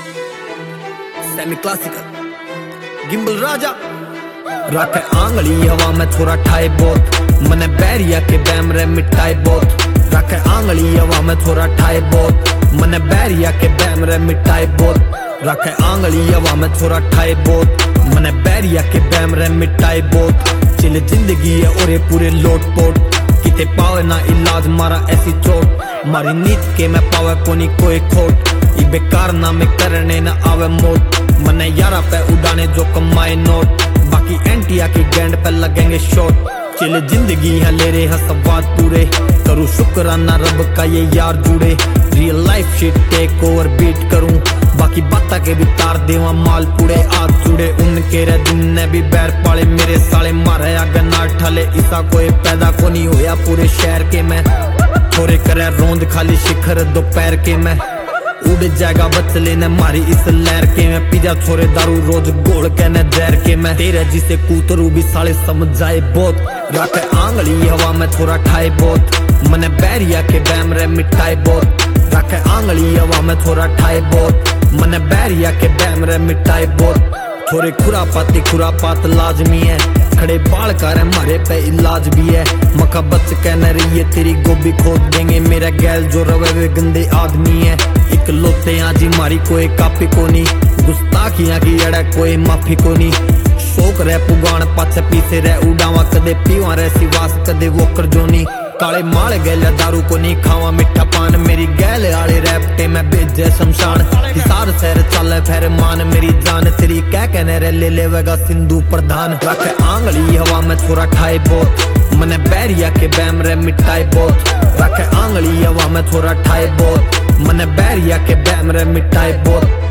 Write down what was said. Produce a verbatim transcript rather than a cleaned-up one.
semi classical gimbal राजा रखे आंगली हवा में थोड़ा ठाए बोत मने बैरिया के बैमरे मिटाए बोत रखे आंगली हवा में थोड़ा ठाए बोत मने बैरिया के बैमरे मिटाए बोत रखे आंगली हवा में थोड़ा ठाए बोत मने बैरिया के बैमरे मिटाए बोत चिल जिंदगी है और ये पूरे लोट पोट किते पावे ना इलाज मारा ऐसी चोट मारी नीत के मैं पावे कोनी कोई खोट ये बेकार ना में करने ना आवे मौत मने यारा पे उड़ाने जो कमाए नोट बाकी एंटिया की गैंड पे लगेंगे शॉट चिल जिंदगी है ले रहे हैं सवाद पूरे करूँ शुक्राना रब का ये यार जुड़े real life shit take over beat करूँ बाकी बाता के भी तार देवा माल पूरे आज जुड़े उनके रे दिन ने भी बैर पाले मेरे साले मारे आगे ना ठाले इसा कोई पैदा को नहीं होया पूरे शहर के मैं थोड़े करे रोंद खाली शिखर दोपहर के मैं उड़ जाएगा बचले ने मारी इस लहर के मैं पिजा छोरे दारू रोज गोल के ने जहर के मैं तेरे जिसे कूतरू भी साले समझ जाए बहुत रखे आंगली हवा में थोड़ा ठाए बहुत मने बैरिया के बैमरे मिटाए बहुत रखे आंगली हवा में थोड़ा ठाए बहुत मने बैरिया के बैमरे मिटाए बहुत थोड़े खुरापाती खुरापात लाजमी है खड़े बाल कर मारे पे इलाज भी है मका बच कहने रही है तेरी गोभी खोद देंगे मेरा गैल जो रवे वे गंदे आदमी है एक लोते आजी मारी कोई कापी को नहीं गुस्ताखियां की अड़ा कोई माफी को नहीं शौक रह पुगान पाछे पीछे रह उड़ावा कदे पीवा रह सिवास कदे वोकर जोनी काले माल गैल दारू को नहीं खावा मिठा पान मेरी गैल आले रैपटे मैं भेजे शमशान हिसार शहर चले फिर मान मेरी जान तेरी कह कहने रे ले लेवेगा सिंधु प्रधान रखे आंगली हवा में थोड़ा ठाए बोत मने बैरिया के बैमरे मिटाए बोत रखे आंगली हवा में थोड़ा ठाए बोत मने बैरिया के बैमरे मिटाए बोत